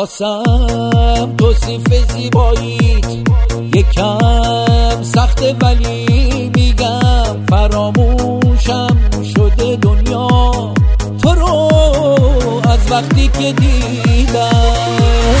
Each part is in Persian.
واسم توصیف زیباییت یکم سخته، ولی میگم فراموشم شده دنیا تو رو از وقتی که دیدم.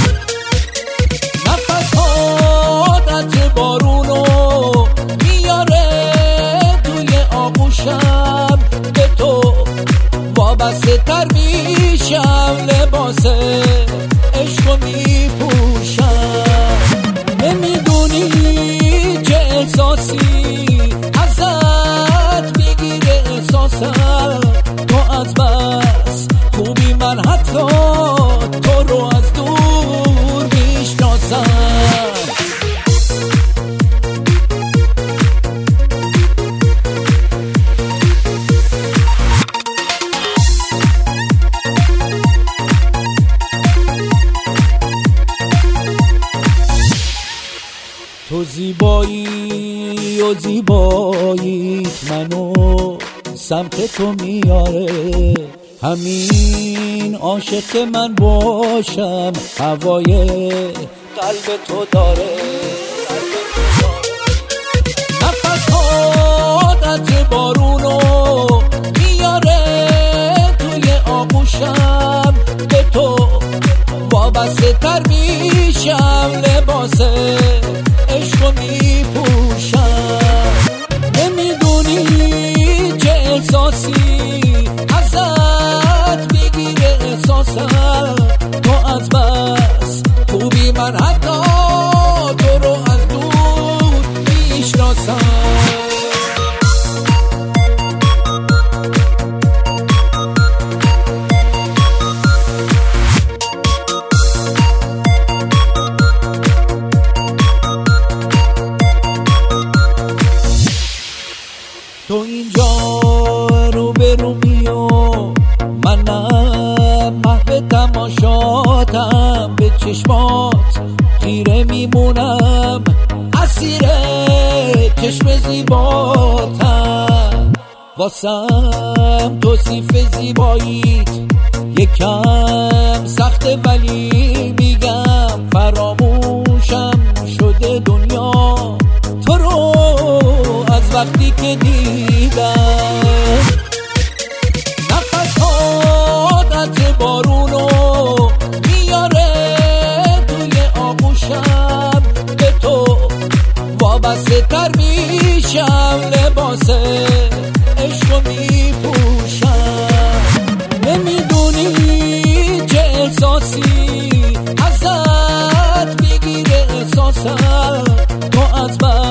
نفسات عطر بارونو میاره توی آغوشم، به تو وابسته تر میشم، لباس عشقو میپوشم. نمیدونی چه احساسی ازت میگیره احساسم، تو از بس خوبی من حتی تو رو از دور میشناسم. تو زیبایی و زیباییت منو سمت تو میاره، همین عاشق من باشم هوای قلب تو داره. نفسات عطر بارونو میاره توی آغوشم، به تو وابسته تر میشم، لباس عشقو میپوشم. نمیدونی چه احساسی ازت میگیره احساسم، تو از بس خوبی من حتی تو رو از دور میشناسم. تو اینجا رو به رو میو، منم محو تماشاتم، به چشمات خیره میمونم، اسیر چشم زیباتم. واسم توصیف زیباییت یکم سخته، ولی میگم فراموشم شده دنیا تو رو از وقتی که دیدم. نفسات عطر بارونو میاره توی آغوشم، به تو وابسته تر میشم، لباس عشقو میپوشم. نمیدونی چه احساسی ازت میگیره احساسم، تو از